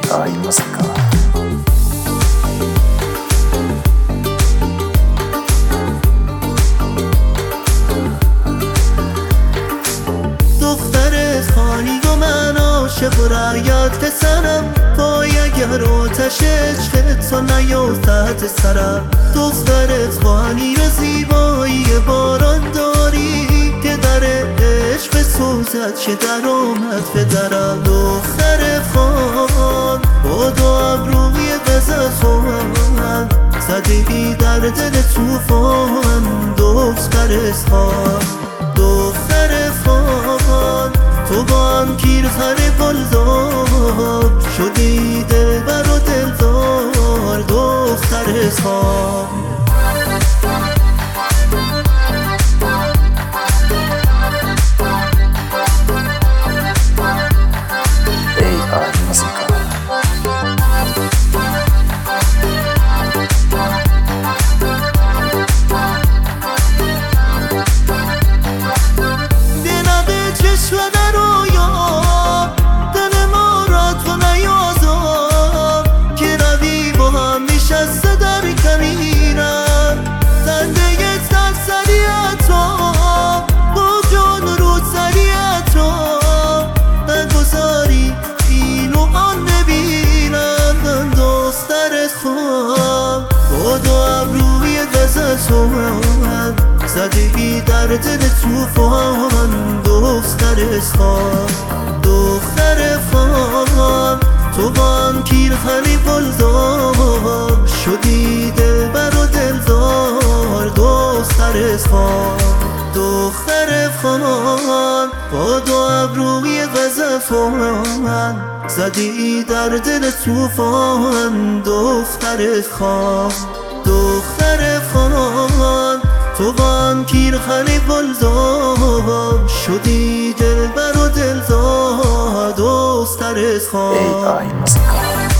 AI música. دخترت خانی و من عاشق و رعیت پسرم وای اگر آتش عشقت تو نیفتد سرم. دخترت خانی و زیبایی باران داری که در عشق سوزد چه در آمد پدرم. دختر خان با دو ابروی غزل خان زدگی در دل توفان. دختر خان دختر خان تو با هم پیرهن گلدار شدی دلبر و دلدار. دختر خان AI música. زدگی در دل توفان. دختر خان دختر خان تو با هم پیرهن گلدار شدی دلبر و دلدار. دختر خان دختر خان با دو ابروی غزفان زدی در دل توفان. دختر خان دختر خان تو با هم پیرهن گلدار شدی دلبر و دلدار. دختر خان AI música.